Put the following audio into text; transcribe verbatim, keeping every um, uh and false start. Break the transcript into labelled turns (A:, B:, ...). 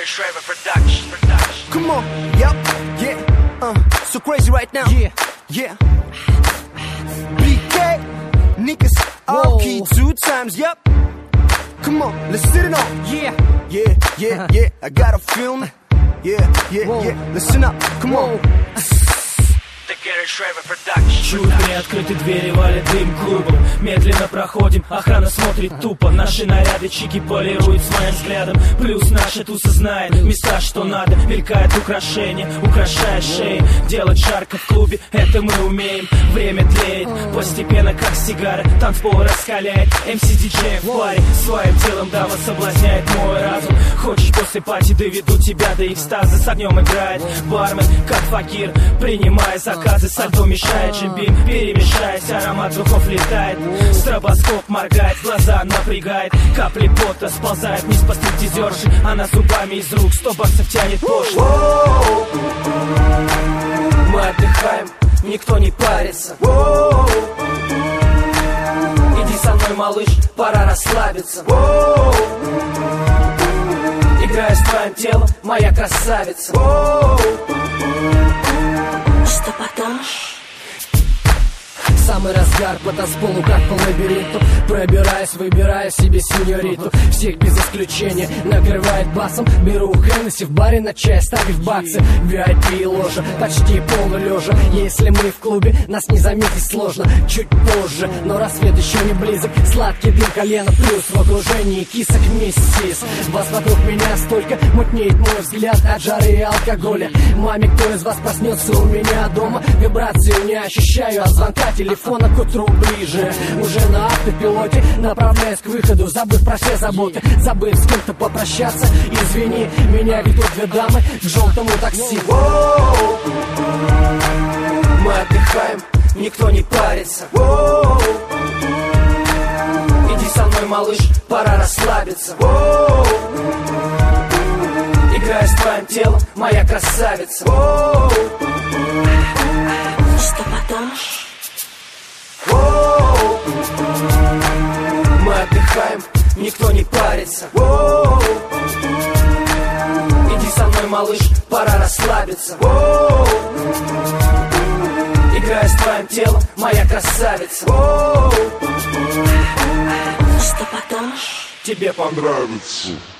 A: Come on, yup, yeah, uh, so crazy right now, yeah, yeah. B K, niggas, all key two times, yup. Come on, let's sit it on, yeah, yeah, yeah, yeah. I got a feeling, yeah, yeah, Whoa. yeah. Listen up, come on.
B: Чуть приоткрыты двери, валит дым клубом. Медленно проходим, охрана смотрит тупо. Наши наряды чики полируют своим взглядом. Плюс наша туса знает места, что надо. Мелькает украшение, украшая шеи. Делать жарко в клубе, это мы умеем. Время тлеет, постепенно как сигара. Танцпол раскаляет, эм си-диджей в паре. Своим телом дама соблазняет мой разум. Хочешь после пати, доведу тебя до экстаза. С огнем играет бармен, как факир, принимая заказы. Сальто мешает, джимбим перемешаясь, аромат духов летает. Стробоскоп моргает, глаза напрягает. Капли пота сползают вниз по стриптизерши. Она зубами из рук сто баксов тянет пошло. Мы отдыхаем, никто не парится. Иди со мной, малыш, пора расслабиться. Играя с твоим телом, моя красавица.
C: Что потом?
D: Самый разгар по танцполу, как по лабиринту. Пробираюсь, выбираю себе сеньориту. Всех без исключения накрывает басом. Беру Хеннесси в баре на чай, ставив баксы. ви ай пи ложа, почти полулежа. Если мы в клубе, нас не заметить сложно. Чуть позже, но рассвет еще не близок. Сладкий дым колена, плюс в окружении кисок миссис. Вас вокруг меня столько, мутнеет мой взгляд от жары и алкоголя. Маме, кто из вас проснется у меня дома? Вибрации не ощущаю от звонка телефона. Телефона к утру ближе. Уже на автопилоте направляюсь к выходу, забыв про все заботы, забыв с кем-то попрощаться. Извини, меня ведут две дамы к желтому такси.
B: Мы отдыхаем, никто не парится. Иди со мной, малыш, пора расслабиться. Играя с твоим телом, моя красавица.
C: Что потом?
B: Мы отдыхаем, никто не парится. Иди со мной, малыш, пора расслабиться. Играя с твоим телом, моя красавица.
C: Что потом?
B: Тебе понравится.